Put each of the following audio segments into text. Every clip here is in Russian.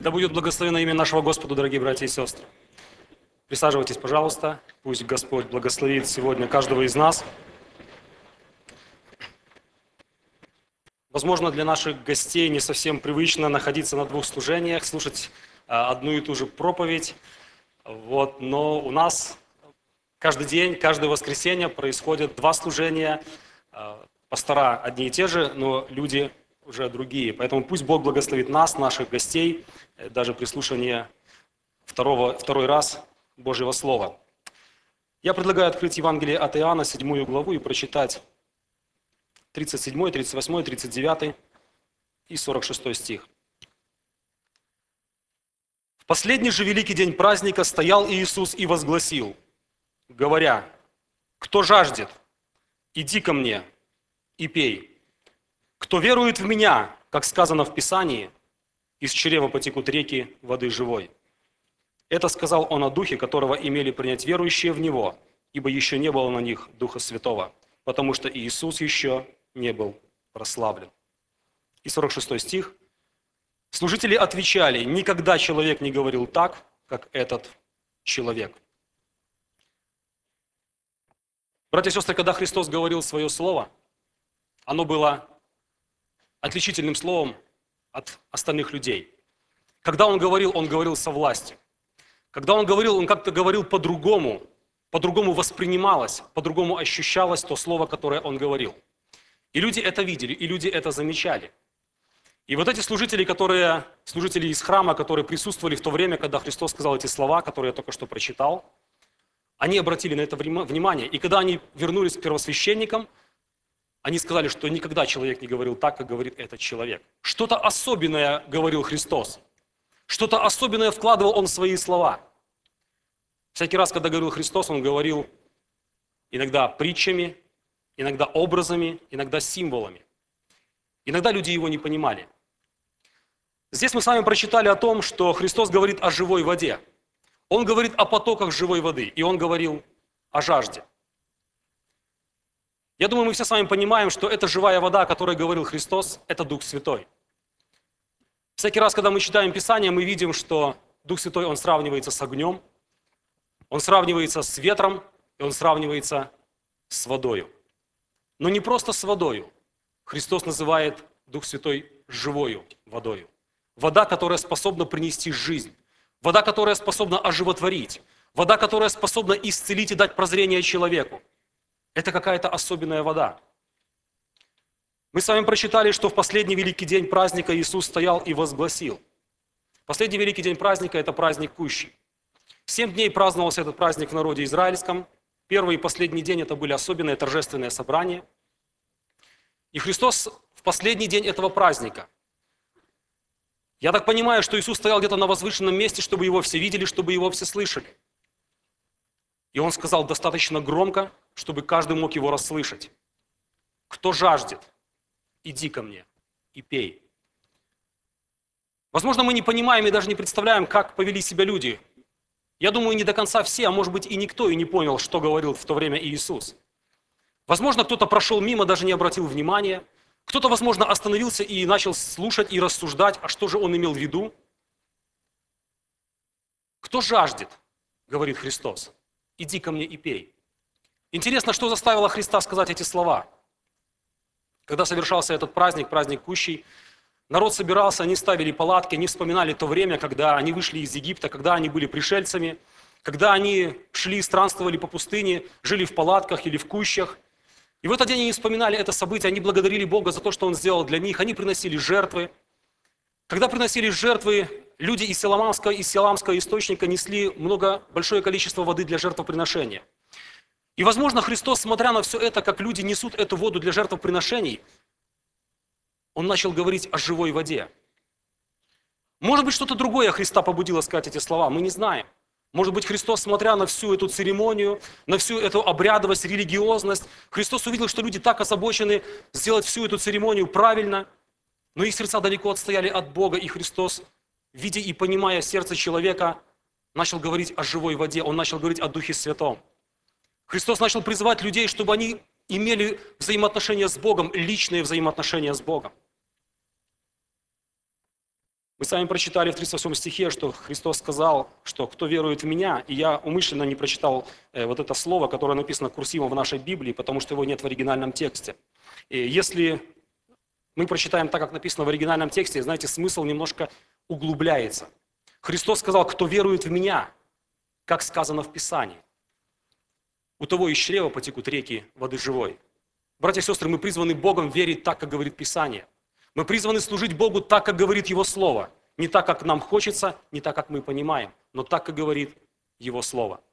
Да будет благословено имя нашего Господа, дорогие братья и сестры. Присаживайтесь, пожалуйста. Пусть Господь благословит сегодня каждого из нас. Возможно, для наших гостей не совсем привычно находиться на двух служениях, слушать одну и ту же проповедь. Но у нас каждый день, каждое воскресенье происходят два служения. Пастора одни и те же, но люди уже другие. Поэтому пусть Бог благословит нас, наших гостей, даже при слушании второй раз Божьего Слова. Я предлагаю открыть Евангелие от Иоанна, 7 главу, и прочитать 37, 38, 39 и 46 стих. «В последний же великий день праздника стоял Иисус и возгласил, говоря: „Кто жаждет, иди ко мне и пей. Кто верует в Меня, как сказано в Писании, из чрева потекут реки воды живой“. Это сказал Он о Духе, которого имели принять верующие в Него, ибо еще не было на них Духа Святого, потому что Иисус еще не был прославлен». И 46 стих. «Служители отвечали: никогда человек не говорил так, как этот человек». Братья и сестры, когда Христос говорил свое слово, оно было отличительным словом от остальных людей. Когда Он говорил со властью. Когда Он говорил, Он как-то говорил по-другому воспринималось, по-другому ощущалось то слово, которое Он говорил. И люди это видели, и люди это замечали. И вот эти служители из храма, которые присутствовали в то время, когда Христос сказал эти слова, которые я только что прочитал, они обратили на это внимание. И когда они вернулись к первосвященникам, они сказали, что никогда человек не говорил так, как говорит этот человек. Что-то особенное говорил Христос. Что-то особенное вкладывал Он в свои слова. Всякий раз, когда говорил Христос, Он говорил иногда притчами, иногда образами, иногда символами. Иногда люди Его не понимали. Здесь мы с вами прочитали о том, что Христос говорит о живой воде. Он говорит о потоках живой воды, и Он говорил о жажде. Я думаю, мы все с вами понимаем, что эта живая вода, о которой говорил Христос, это Дух Святой. Всякий раз, когда мы читаем Писание, мы видим, что Дух Святой, Он сравнивается с огнем, Он сравнивается с ветром, и Он сравнивается с водою. Но не просто с водою. Христос называет Дух Святой живою водою. Вода, которая способна принести жизнь. Вода, которая способна оживотворить. Вода, которая способна исцелить и дать прозрение человеку. Это какая-то особенная вода. Мы с вами прочитали, что в последний великий день праздника Иисус стоял и возгласил. Последний великий день праздника – это праздник Кущи. 7 дней праздновался этот праздник в народе израильском. Первый и последний день – это были особенные торжественные собрания. И Христос в последний день этого праздника. Я так понимаю, что Иисус стоял где-то на возвышенном месте, чтобы Его все видели, чтобы Его все слышали. И Он сказал достаточно громко, чтобы каждый мог Его расслышать. «Кто жаждет, иди ко мне и пей». Возможно, мы не понимаем и даже не представляем, как повели себя люди. Я думаю, не до конца все, а может быть и никто и не понял, что говорил в то время Иисус. Возможно, кто-то прошел мимо, даже не обратил внимания. Кто-то, возможно, остановился и начал слушать и рассуждать, а что же Он имел в виду. «Кто жаждет, — говорит Христос, — иди ко мне и пей». Интересно, что заставило Христа сказать эти слова. Когда совершался этот праздник, праздник Кущей, народ собирался, они ставили палатки, они вспоминали то время, когда они вышли из Египта, когда они были пришельцами, когда они шли, странствовали по пустыне, жили в палатках или в кущах. И в этот день они вспоминали это событие, они благодарили Бога за то, что Он сделал для них, они приносили жертвы. Когда приносили жертвы, люди из Силамского источника несли большое количество воды для жертвоприношения. И, возможно, Христос, смотря на все это, как люди несут эту воду для жертвоприношений, Он начал говорить о живой воде. Может быть, что-то другое Христа побудило сказать эти слова, мы не знаем. Может быть, Христос, смотря на всю эту церемонию, на всю эту обрядовость, религиозность, Христос увидел, что люди так озабочены сделать всю эту церемонию правильно, но их сердца далеко отстояли от Бога, и Христос, видя и понимая сердце человека, начал говорить о живой воде, Он начал говорить о Духе Святом. Христос начал призывать людей, чтобы они имели взаимоотношения с Богом, личные взаимоотношения с Богом. Мы с вами прочитали в 38 стихе, что Христос сказал, что кто верует в Меня, и я умышленно не прочитал вот это слово, которое написано курсивом в нашей Библии, потому что его нет в оригинальном тексте. И если мы прочитаем так, как написано в оригинальном тексте, знаете, смысл немножко углубляется. Христос сказал, кто верует в Меня, как сказано в Писании. У того из чрева потекут реки воды живой. Братья и сестры, мы призваны Богом верить так, как говорит Писание. Мы призваны служить Богу так, как говорит Его Слово. Не так, как нам хочется, не так, как мы понимаем, но так, как говорит Его Слово.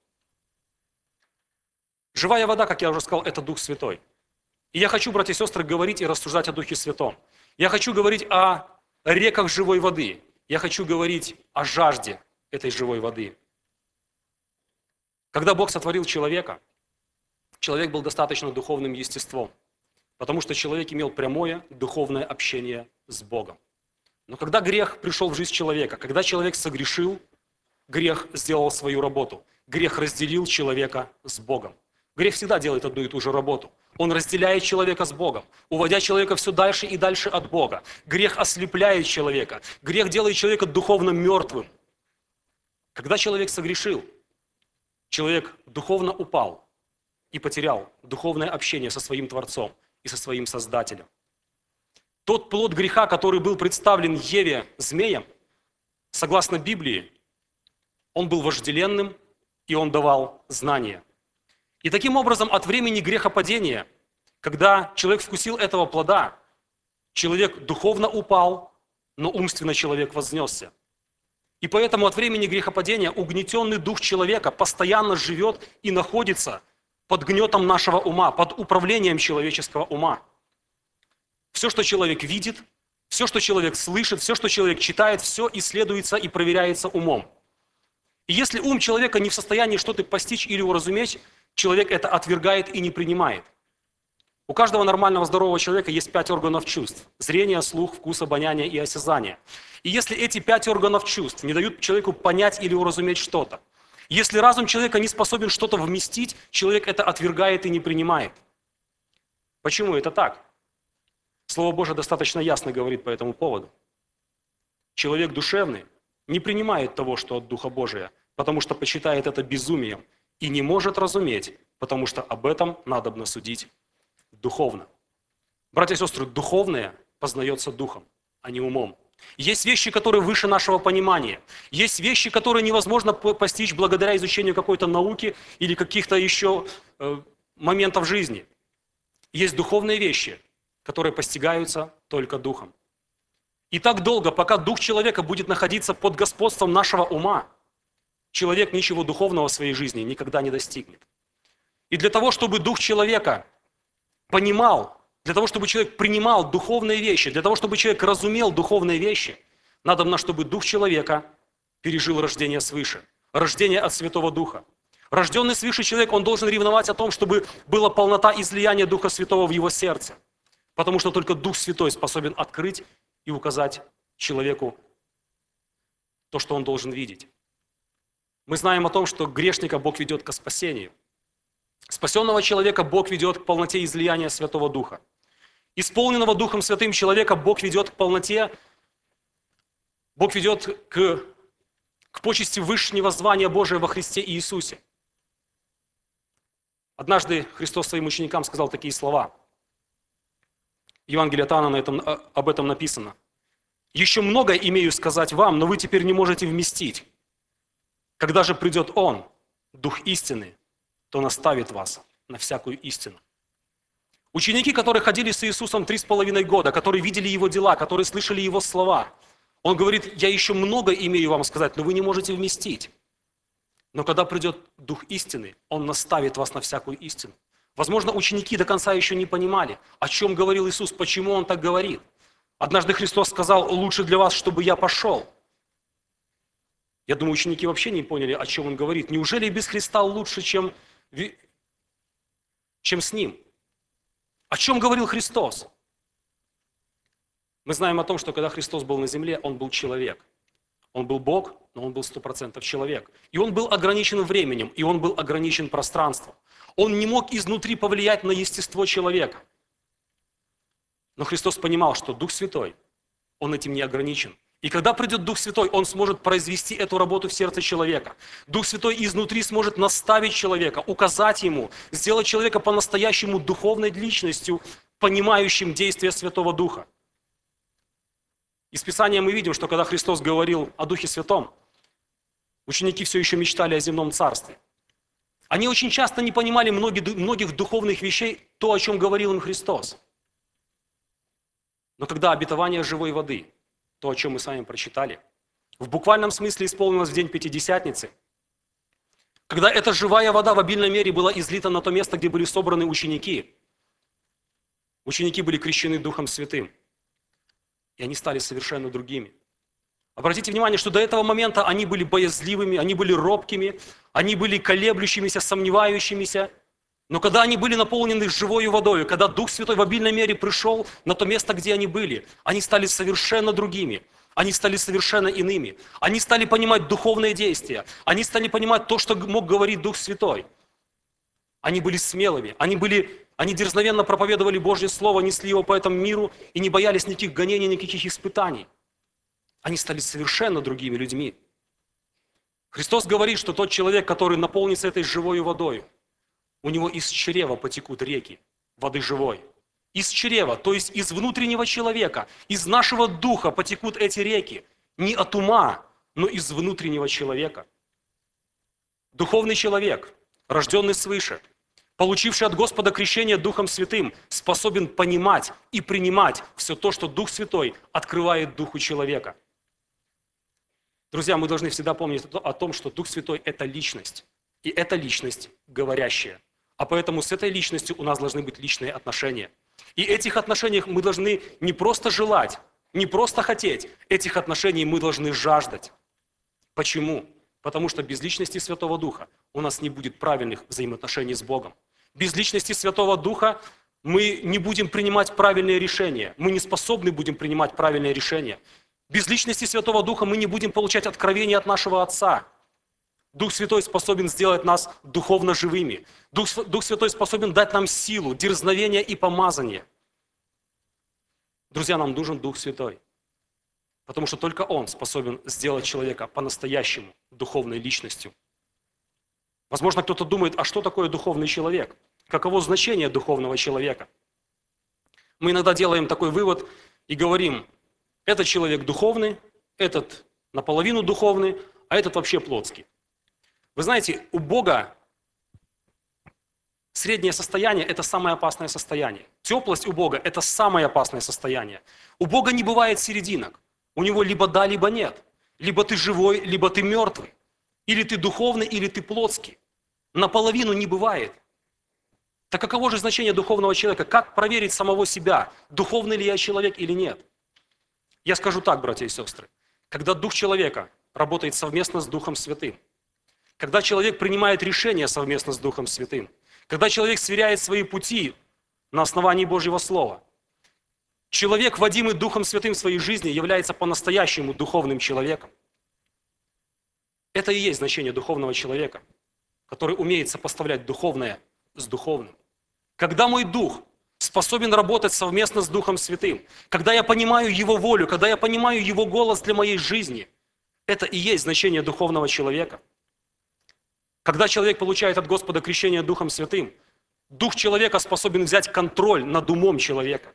Живая вода, как я уже сказал, это Дух Святой. И я хочу, братья и сестры, говорить и рассуждать о Духе Святом. Я хочу говорить о реках живой воды. Я хочу говорить о жажде этой живой воды. Когда Бог сотворил человека, человек был достаточно духовным естеством, потому что человек имел прямое духовное общение с Богом. Но когда грех пришел в жизнь человека, когда человек согрешил, грех сделал свою работу. Грех разделил человека с Богом. Грех всегда делает одну и ту же работу. Он разделяет человека с Богом, уводя человека все дальше и дальше от Бога. Грех ослепляет человека. Грех делает человека духовно мертвым. Когда человек согрешил, человек духовно упал и потерял духовное общение со своим Творцом и со своим Создателем. Тот плод греха, который был представлен Еве змеем, согласно Библии, он был вожделенным и он давал знания. И таким образом от времени грехопадения, когда человек вкусил этого плода, человек духовно упал, но умственно человек вознесся. И поэтому от времени грехопадения угнетенный дух человека постоянно живет и находится под гнетом нашего ума, под управлением человеческого ума. Все, что человек видит, все, что человек слышит, все, что человек читает, все исследуется и проверяется умом. И если ум человека не в состоянии что-то постичь или уразуметь, человек это отвергает и не принимает. У каждого нормального здорового человека есть 5 органов чувств. Зрение, слух, вкус, обоняние и осязание. И если эти 5 органов чувств не дают человеку понять или уразуметь что-то, если разум человека не способен что-то вместить, человек это отвергает и не принимает. Почему это так? Слово Божие достаточно ясно говорит по этому поводу. Человек душевный не принимает того, что от Духа Божия, потому что почитает это безумием и не может разуметь, потому что об этом надобно судить духовно. Братья и сестры, духовное познается духом, а не умом. Есть вещи, которые выше нашего понимания. Есть вещи, которые невозможно постичь благодаря изучению какой-то науки или каких-то еще моментов жизни. Есть духовные вещи, которые постигаются только духом. И так долго, пока дух человека будет находиться под господством нашего ума, человек ничего духовного в своей жизни никогда не достигнет. И для того, чтобы дух человека понимал, для того, чтобы человек принимал духовные вещи, для того, чтобы человек разумел духовные вещи, надо, чтобы дух человека пережил рождение свыше, рождение от Святого Духа. Рожденный свыше человек, он должен ревновать о том, чтобы была полнота излияния Духа Святого в его сердце. Потому что только Дух Святой способен открыть и указать человеку то, что он должен видеть. Мы знаем о том, что грешника Бог ведет к спасению. Спасенного человека Бог ведет к полноте излияния Святого Духа. Исполненного Духом Святым человека Бог ведет к полноте, Бог ведет к почести высшего звания Божия во Христе Иисусе. Однажды Христос своим ученикам сказал такие слова. Евангелие от Иоанна об этом написано. «Еще много имею сказать вам, но вы теперь не можете вместить. Когда же придет Он, Дух истины, то наставит вас на всякую истину». Ученики, которые ходили с Иисусом 3,5 года, которые видели Его дела, которые слышали Его слова, Он говорит: «Я еще много имею вам сказать, но вы не можете вместить. Но когда придет Дух истины, Он наставит вас на всякую истину». Возможно, ученики до конца еще не понимали, о чем говорил Иисус, почему Он так говорит. Однажды Христос сказал: «Лучше для вас, чтобы я пошел». Я думаю, ученики вообще не поняли, о чем Он говорит. Неужели без Христа лучше, чем с Ним? О чем говорил Христос? Мы знаем о том, что когда Христос был на земле, Он был человек. Он был Бог, но Он был 100% человек. И Он был ограничен временем, и Он был ограничен пространством. Он не мог изнутри повлиять на естество человека. Но Христос понимал, что Дух Святой, Он этим не ограничен. И когда придет Дух Святой, Он сможет произвести эту работу в сердце человека. Дух Святой изнутри сможет наставить человека, указать ему, сделать человека по-настоящему духовной личностью, понимающим действия Святого Духа. Из Писания мы видим, что когда Христос говорил о Духе Святом, ученики все еще мечтали о земном царстве. Они очень часто не понимали многих духовных вещей, то, о чем говорил им Христос. Но когда обетование живой воды, то, о чем мы с вами прочитали, в буквальном смысле исполнилось в день Пятидесятницы, когда эта живая вода в обильной мере была излита на то место, где были собраны ученики, ученики были крещены Духом Святым, и они стали совершенно другими. Обратите внимание, что до этого момента они были боязливыми, они были робкими, они были колеблющимися, сомневающимися. Но когда они были наполнены живой водой, когда Дух Святой в обильной мере пришел на то место, где они были, они стали совершенно другими, они стали совершенно иными. Они стали понимать духовные действия, они стали понимать то, что мог говорить Дух Святой. Они были смелыми, они дерзновенно проповедовали Божье Слово, несли его по этому миру и не боялись никаких гонений, никаких испытаний. Они стали совершенно другими людьми. Христос говорит, что тот человек, который наполнится этой живой водой, у него из чрева потекут реки воды живой. Из чрева, то есть из внутреннего человека, из нашего духа потекут эти реки. Не от ума, но из внутреннего человека. Духовный человек, рожденный свыше, получивший от Господа крещение Духом Святым, способен понимать и принимать все то, что Дух Святой открывает духу человека. Друзья, мы должны всегда помнить о том, что Дух Святой – это личность. И эта личность говорящая. А поэтому с этой личностью у нас должны быть личные отношения. И этих отношениях мы должны не просто желать, не просто хотеть. Этих отношений мы должны жаждать. Почему? Потому что без личности Святого Духа у нас не будет правильных взаимоотношений с Богом. Без личности Святого Духа мы не будем принимать правильные решения. Мы не способны будем принимать правильные решения. Без личности Святого Духа мы не будем получать откровения от нашего Отца. Дух Святой способен сделать нас духовно живыми. Дух Святой способен дать нам силу, дерзновение и помазание. Друзья, нам нужен Дух Святой. Потому что только Он способен сделать человека по-настоящему духовной личностью. Возможно, кто-то думает, а что такое духовный человек? Каково значение духовного человека? Мы иногда делаем такой вывод и говорим, этот человек духовный, этот наполовину духовный, а этот вообще плотский. Вы знаете, у Бога среднее состояние – это самое опасное состояние. Теплость у Бога – это самое опасное состояние. У Бога не бывает серединок. У Него либо да, либо нет. Либо ты живой, либо ты мертвый. Или ты духовный, или ты плотский. Наполовину не бывает. Так каково же значение духовного человека? Как проверить самого себя, духовный ли я человек или нет? Я скажу так, братья и сестры. Когда дух человека работает совместно с Духом Святым, когда человек принимает решения совместно с Духом Святым, когда человек сверяет свои пути на основании Божьего Слова, человек, водимый Духом Святым в своей жизни, является по-настоящему духовным человеком. Это и есть значение духовного человека, который умеет сопоставлять духовное с духовным. Когда мой дух способен работать совместно с Духом Святым, когда я понимаю Его волю, когда я понимаю Его голос для моей жизни, это и есть значение духовного человека. Когда человек получает от Господа крещение Духом Святым, Дух человека способен взять контроль над умом человека.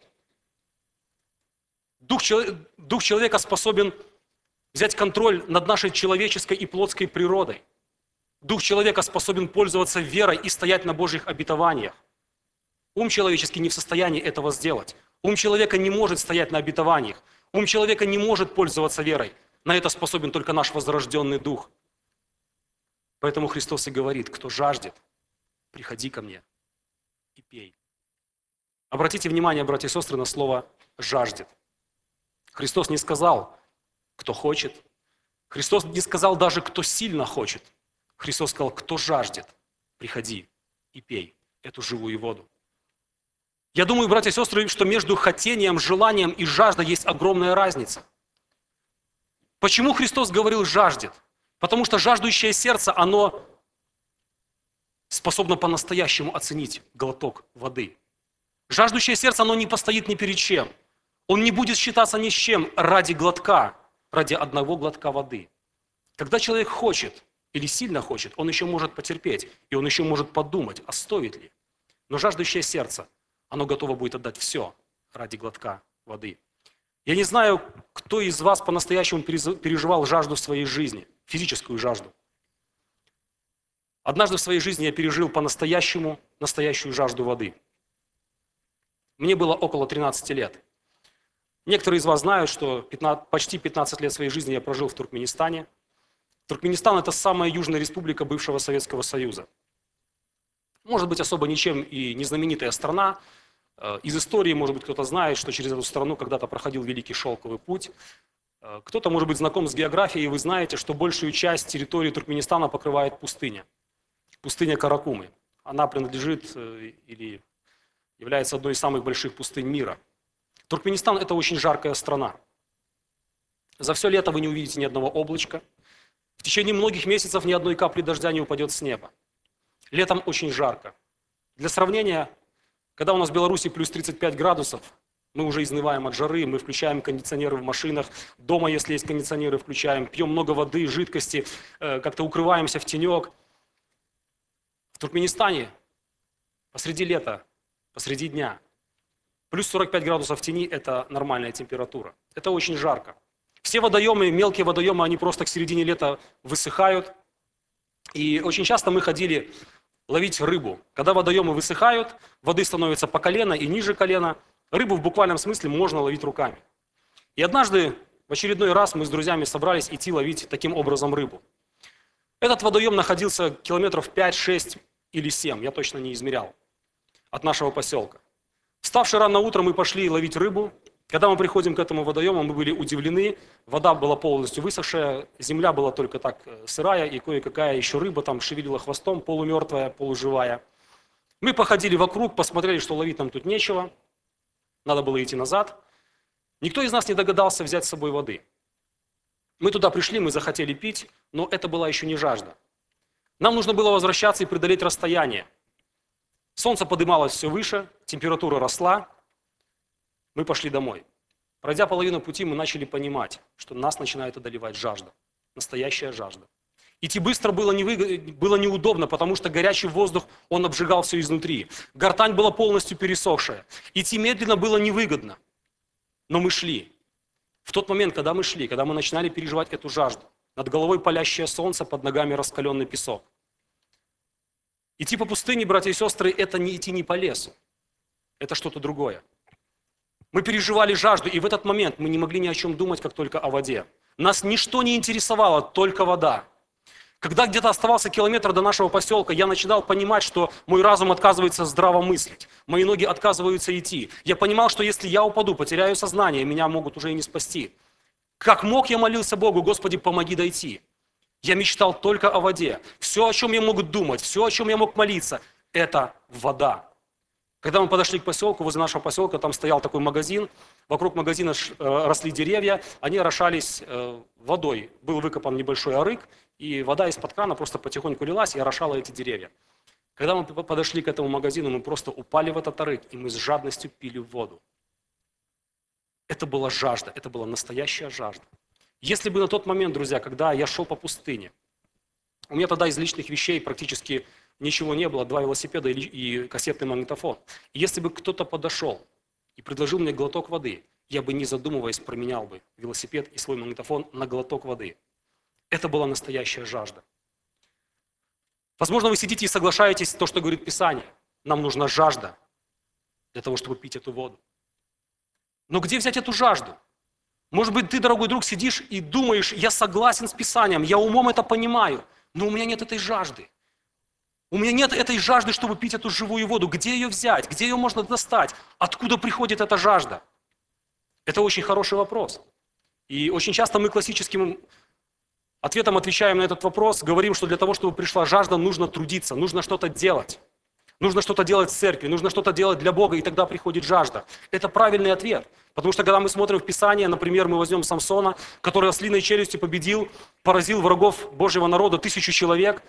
Дух человека способен взять контроль над нашей человеческой и плотской природой. Дух человека способен пользоваться верой и стоять на Божьих обетованиях. Ум человеческий не в состоянии этого сделать. Ум человека не может стоять на обетованиях. Ум человека не может пользоваться верой. На это способен только наш возрожденный дух. Поэтому Христос и говорит, кто жаждет, приходи ко мне и пей. Обратите внимание, братья и сестры, на слово «жаждет». Христос не сказал, кто хочет. Христос не сказал даже, кто сильно хочет. Христос сказал, кто жаждет, приходи и пей эту живую воду. Я думаю, братья и сестры, что между хотением, желанием и жаждой есть огромная разница. Почему Христос говорил «жаждет»? Потому что жаждущее сердце, оно способно по-настоящему оценить глоток воды. Жаждущее сердце, оно не постоит ни перед чем. Он не будет считаться ни с чем ради глотка. ради одного глотка воды. Когда человек хочет или сильно хочет, он еще может потерпеть, и он еще может подумать, а стоит ли. Но жаждущее сердце, оно готово будет отдать все ради глотка воды. Я не знаю, кто из вас по-настоящему переживал жажду в своей жизни, физическую жажду. Однажды в своей жизни я пережил по-настоящему настоящую жажду воды. Мне было около 13 лет. Некоторые из вас знают, что почти 15 лет своей жизни я прожил в Туркменистане. Туркменистан – это самая южная республика бывшего Советского Союза. Может быть, особо ничем и не знаменитая страна. Из истории, может быть, кто-то знает, что через эту страну когда-то проходил Великий Шелковый путь. Кто-то, может быть, знаком с географией, и вы знаете, что большую часть территории Туркменистана покрывает пустыня. Пустыня Каракумы. Она принадлежит или является одной из самых больших пустынь мира. Туркменистан – это очень жаркая страна. За все лето вы не увидите ни одного облачка. В течение многих месяцев ни одной капли дождя не упадет с неба. Летом очень жарко. Для сравнения, когда у нас в Беларуси плюс 35 градусов, мы уже изнываем от жары, мы включаем кондиционеры в машинах, дома, если есть кондиционеры, включаем, пьем много воды, жидкости, как-то укрываемся в тенек. В Туркменистане посреди лета, посреди дня, плюс 45 градусов в тени – это нормальная температура. Это очень жарко. Все водоемы, мелкие водоемы, они просто к середине лета высыхают. И очень часто мы ходили ловить рыбу. Когда водоемы высыхают, воды становится по колено и ниже колена. Рыбу в буквальном смысле можно ловить руками. И однажды, в очередной раз, мы с друзьями собрались идти ловить таким образом рыбу. Этот водоем находился километров 5, 6 или 7, я точно не измерял, от нашего поселка. Вставши рано утром, мы пошли ловить рыбу. Когда мы приходим к этому водоему, мы были удивлены. Вода была полностью высохшая, земля была только так сырая, и кое-какая еще рыба там шевелила хвостом, полумертвая, полуживая. Мы походили вокруг, посмотрели, что ловить нам тут нечего. Надо было идти назад. Никто из нас не догадался взять с собой воды. Мы туда пришли, мы захотели пить, но это была еще не жажда. Нам нужно было возвращаться и преодолеть расстояние. Солнце поднималось все выше, температура росла. Мы пошли домой. Пройдя половину пути, мы начали понимать, что нас начинает одолевать жажда. Настоящая жажда. Идти быстро было неудобно, потому что горячий воздух, он обжигал все изнутри. Гортань была полностью пересохшая. Идти медленно было невыгодно. Но мы шли. В тот момент, когда мы шли, когда мы начинали переживать эту жажду, над головой палящее солнце, под ногами раскаленный песок. Идти по пустыне, братья и сестры, это не идти не по лесу. Это что-то другое. Мы переживали жажду, и в этот момент мы не могли ни о чем думать, как только о воде. Нас ничто не интересовало, только вода. Когда где-то оставался километр до нашего поселка, я начинал понимать, что мой разум отказывается здраво мыслить. Мои ноги отказываются идти. Я понимал, что если я упаду, потеряю сознание, меня могут уже и не спасти. Как мог, я молился Богу: Господи, помоги дойти. Я мечтал только о воде. Все, о чем я мог думать, все, о чем я мог молиться, это вода. Когда мы подошли к поселку, возле нашего поселка, там стоял такой магазин. Вокруг магазина росли деревья, они орошались водой. Был выкопан небольшой арык, и вода из-под крана просто потихоньку лилась и орошала эти деревья. Когда мы подошли к этому магазину, мы просто упали в этот арык, и мы с жадностью пили воду. Это была жажда, это была настоящая жажда. Если бы на тот момент, друзья, когда я шел по пустыне, у меня тогда из личных вещей практически ничего не было, 2 велосипеда и кассетный магнитофон. И если бы кто-то подошел и предложил мне глоток воды, я бы, не задумываясь, променял бы велосипед и свой магнитофон на глоток воды. Это была настоящая жажда. Возможно, вы сидите и соглашаетесь с то, что говорит Писание. Нам нужна жажда для того, чтобы пить эту воду. Но где взять эту жажду? Может быть, ты, дорогой друг, сидишь и думаешь: я согласен с Писанием, я умом это понимаю, но у меня нет этой жажды. У меня нет этой жажды, чтобы пить эту живую воду. Где ее взять? Где ее можно достать? Откуда приходит эта жажда? Это очень хороший вопрос. И очень часто мы классическим ответом отвечаем на этот вопрос, говорим, что для того, чтобы пришла жажда, нужно трудиться, нужно что-то делать. Нужно что-то делать в церкви, нужно что-то делать для Бога, и тогда приходит жажда. Это правильный ответ. Потому что когда мы смотрим в Писание, например, мы возьмем Самсона, который ослиной челюстью победил, поразил врагов Божьего народа, 1000 человек,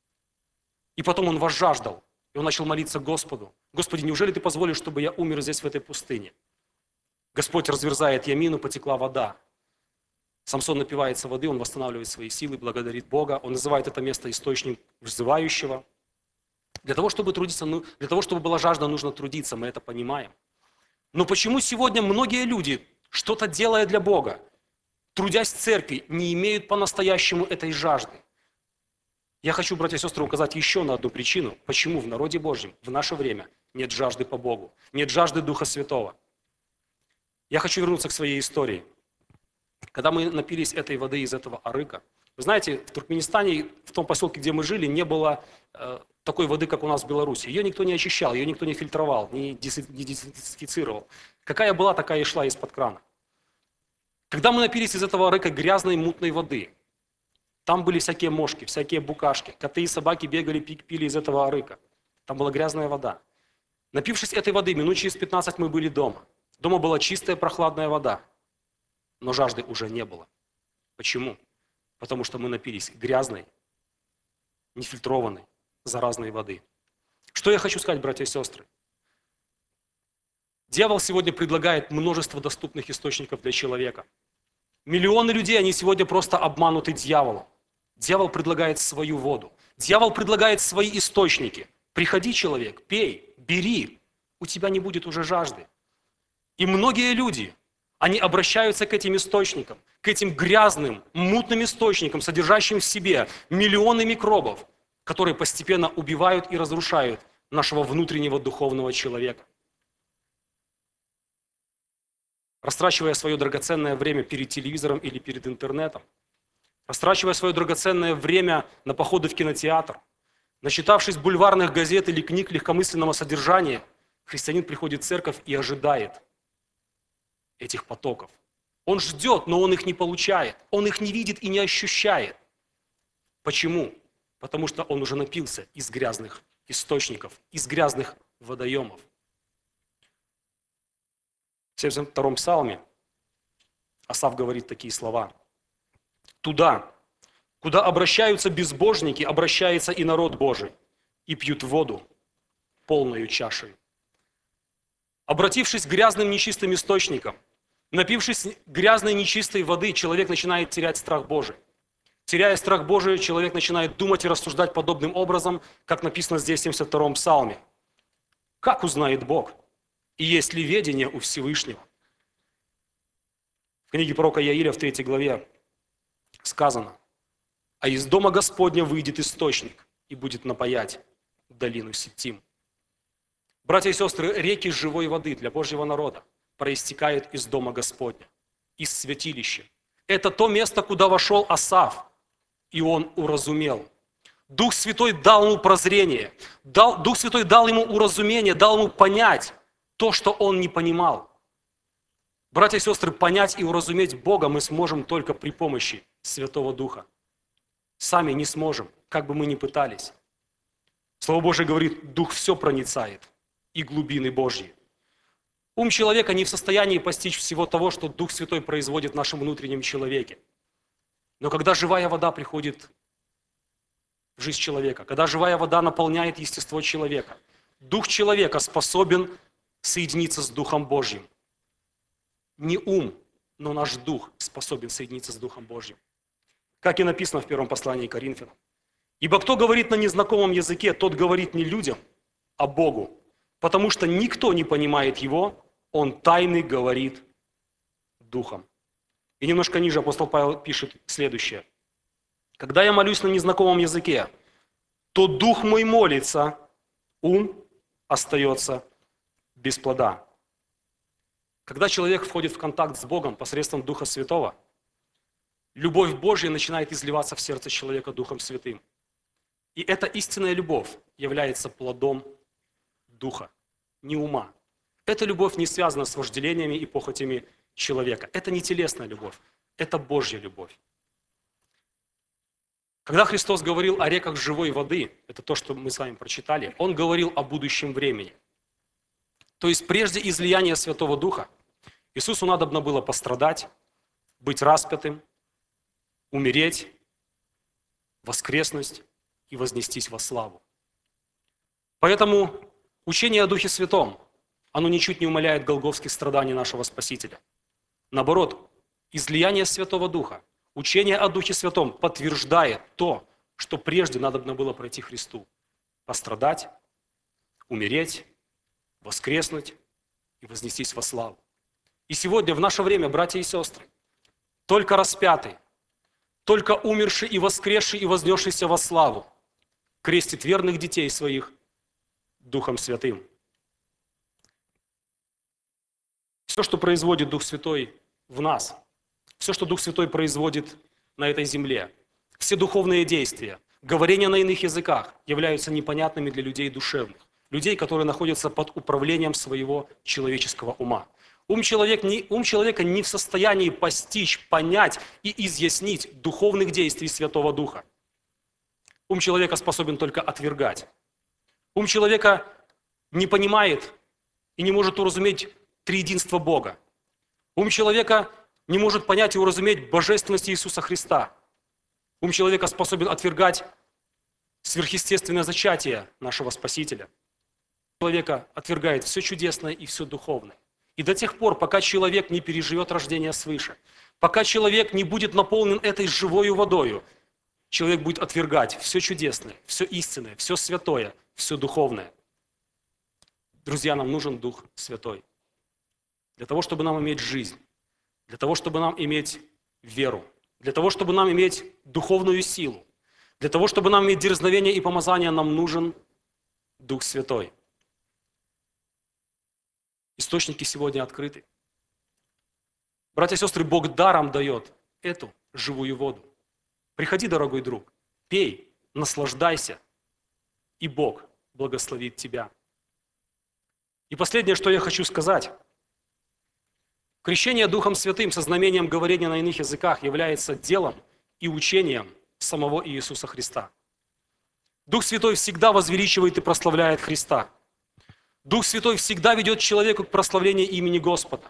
и потом он возжаждал, и он начал молиться Господу: Господи, неужели Ты позволишь, чтобы я умер здесь, в этой пустыне? Господь разверзает ямину, потекла вода. Самсон напивается воды, он восстанавливает свои силы, благодарит Бога. Он называет это место источник взывающего. Для того, чтобы трудиться, для того, чтобы была жажда, нужно трудиться, мы это понимаем. Но почему сегодня многие люди, что-то делая для Бога, трудясь в церкви, не имеют по-настоящему этой жажды? Я хочу, братья и сестры, указать еще на одну причину, почему в народе Божьем в наше время нет жажды по Богу, нет жажды Духа Святого. Я хочу вернуться к своей истории. Когда мы напились этой воды из этого арыка, вы знаете, в Туркменистане, в том поселке, где мы жили, не было такой воды, как у нас в Беларуси. Ее никто не очищал, ее никто не фильтровал, не дезинфицировал. Какая была, такая и шла из-под крана. Когда мы напились из этого арыка грязной, мутной воды, там были всякие мошки, всякие букашки, коты и собаки бегали, пили из этого арыка. Там была грязная вода. Напившись этой воды, минут через 15 мы были дома. Дома была чистая, прохладная вода. Но жажды уже не было. Почему? Потому что мы напились грязной, нефильтрованной, заразной воды. Что я хочу сказать, братья и сестры? Дьявол сегодня предлагает множество доступных источников для человека. Миллионы людей, они сегодня просто обмануты дьяволом. Дьявол предлагает свою воду. Дьявол предлагает свои источники. Приходи, человек, пей, бери. У тебя не будет уже жажды. И многие люди, они обращаются к этим источникам, к этим грязным, мутным источникам, содержащим в себе миллионы микробов, которые постепенно убивают и разрушают нашего внутреннего духовного человека. Растрачивая свое драгоценное время перед телевизором или перед интернетом, растрачивая свое драгоценное время на походы в кинотеатр, начитавшись бульварных газет или книг легкомысленного содержания, христианин приходит в церковь и ожидает этих потоков. Он ждет, но он их не получает. Он их не видит и не ощущает. Почему? Потому что он уже напился из грязных источников, из грязных водоемов. В 72-м псалме Асав говорит такие слова. «Туда, куда обращаются безбожники, обращается и народ Божий, и пьют воду полною чашей». Обратившись к грязным нечистым источникам, напившись грязной нечистой воды, человек начинает терять страх Божий. Теряя страх Божий, человек начинает думать и рассуждать подобным образом, как написано здесь в 72-м псалме. Как узнает Бог? И есть ли ведение у Всевышнего? В книге пророка Иаиля в 3 главе сказано: «А из дома Господня выйдет источник и будет напоять долину Ситтим». Братья и сестры, реки живой воды для Божьего народа проистекают из дома Господня, из святилища. Это то место, куда вошел Асав, и он уразумел. Дух Святой дал ему прозрение, Дух Святой дал ему уразумение, дал ему понять то, что он не понимал. Братья и сестры, понять и уразуметь Бога мы сможем только при помощи Святого Духа. Сами не сможем, как бы мы ни пытались. Слово Божие говорит, Дух все проницает, и глубины Божьи. Ум человека не в состоянии постичь всего того, что Дух Святой производит в нашем внутреннем человеке. Но когда живая вода приходит в жизнь человека, когда живая вода наполняет естество человека, Дух человека способен соединиться с Духом Божьим. Не ум, но наш Дух способен соединиться с Духом Божьим. Как и написано в первом послании к Коринфянам. «Ибо кто говорит на незнакомом языке, тот говорит не людям, а Богу, потому что никто не понимает его, он тайный говорит Духом». И немножко ниже апостол Павел пишет следующее. «Когда я молюсь на незнакомом языке, то дух мой молится, ум остается без плода». Когда человек входит в контакт с Богом посредством Духа Святого, любовь Божья начинает изливаться в сердце человека Духом Святым. И эта истинная любовь является плодом Духа, не ума. Эта любовь не связана с вожделениями и похотями человека. Это не телесная любовь, это Божья любовь. Когда Христос говорил о реках живой воды, это то, что мы с вами прочитали, Он говорил о будущем времени. То есть прежде излияния Святого Духа Иисусу надобно было пострадать, быть распятым, умереть, воскреснуть и вознестись во славу. Поэтому учение о Духе Святом, оно ничуть не умаляет голгофских страданий нашего Спасителя. Наоборот, излияние Святого Духа, учение о Духе Святом подтверждает то, что прежде надобно было пройти Христу. Пострадать, умереть, воскреснуть и вознестись во славу. И сегодня, в наше время, братья и сестры, только распятый, только умерший и воскресший и вознесшийся во славу крестит верных детей своих Духом Святым. Все, что производит Дух Святой в нас, все, что Дух Святой производит на этой земле, все духовные действия, говорение на иных языках являются непонятными для людей душевных, людей, которые находятся под управлением своего человеческого ума. Ум человека не в состоянии постичь, понять и изъяснить духовных действий Святого Духа. Ум человека способен только отвергать. Ум человека не понимает и не может уразуметь триединство Бога. Ум человека не может понять и уразуметь божественность Иисуса Христа. Ум человека способен отвергать сверхъестественное зачатие нашего Спасителя. Ум человека отвергает все чудесное и все духовное. И до тех пор, пока человек не переживет рождение свыше, пока человек не будет наполнен этой живою водою, человек будет отвергать все чудесное, все истинное, все святое, все духовное. Друзья, нам нужен Дух Святой. Для того, чтобы нам иметь жизнь, для того, чтобы нам иметь веру, для того, чтобы нам иметь духовную силу, для того, чтобы нам иметь дерзновение и помазание, нам нужен Дух Святой. Источники сегодня открыты. Братья и сестры, Бог даром дает эту живую воду. Приходи, дорогой друг, пей, наслаждайся, и Бог благословит тебя. И последнее, что я хочу сказать. Крещение Духом Святым со знамением говорения на иных языках является делом и учением самого Иисуса Христа. Дух Святой всегда возвеличивает и прославляет Христа. Дух Святой всегда ведет человека к прославлению имени Господа.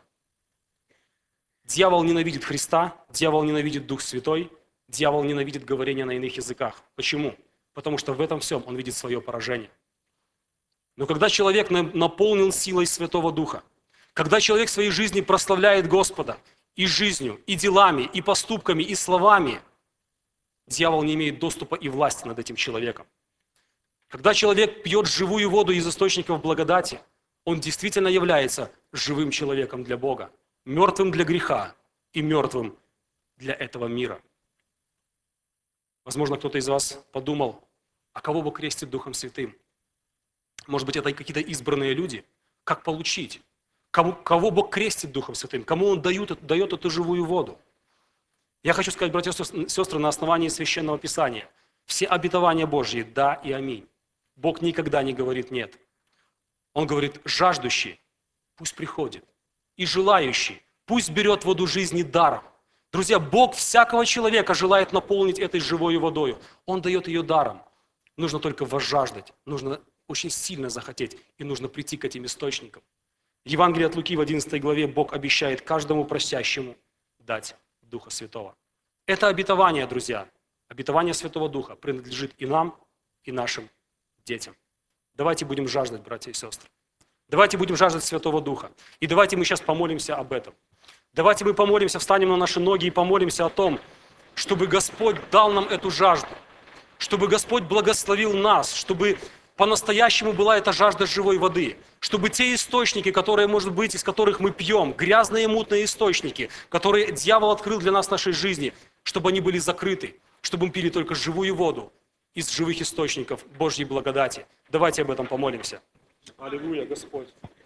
Дьявол ненавидит Христа, дьявол ненавидит Дух Святой, дьявол ненавидит говорение на иных языках. Почему? Потому что в этом всем он видит свое поражение. Но когда человек наполнен силой Святого Духа, когда человек в своей жизни прославляет Господа и жизнью, и делами, и поступками, и словами, дьявол не имеет доступа и власти над этим человеком. Когда человек пьет живую воду из источников благодати, он действительно является живым человеком для Бога, мертвым для греха и мертвым для этого мира. Возможно, кто-то из вас подумал, а кого Бог крестит Духом Святым? Может быть, это какие-то избранные люди? Как получить? Кого Бог крестит Духом Святым? Кому Он дает эту живую воду? Я хочу сказать, братья и сестры, на основании Священного Писания, все обетования Божьи – да и аминь. Бог никогда не говорит «нет». Он говорит: жаждущий пусть приходит, и желающий пусть берет воду жизни даром. Друзья, Бог всякого человека желает наполнить этой живой водой. Он дает ее даром. Нужно только возжаждать, нужно очень сильно захотеть, и нужно прийти к этим источникам. В Евангелии от Луки в 11 главе Бог обещает каждому просящему дать Духа Святого. Это обетование, друзья, обетование Святого Духа принадлежит и нам, и нашим детям. Давайте будем жаждать, братья и сестры. Давайте будем жаждать Святого Духа. И давайте мы сейчас помолимся об этом. Давайте мы помолимся, встанем на наши ноги и помолимся о том, чтобы Господь дал нам эту жажду, чтобы Господь благословил нас, чтобы по-настоящему была эта жажда живой воды, чтобы те источники, которые, может быть, из которых мы пьем, грязные мутные источники, которые дьявол открыл для нас в нашей жизни, чтобы они были закрыты, чтобы мы пили только живую воду из живых источников Божьей благодати. Давайте об этом помолимся. Аллилуйя, Господь.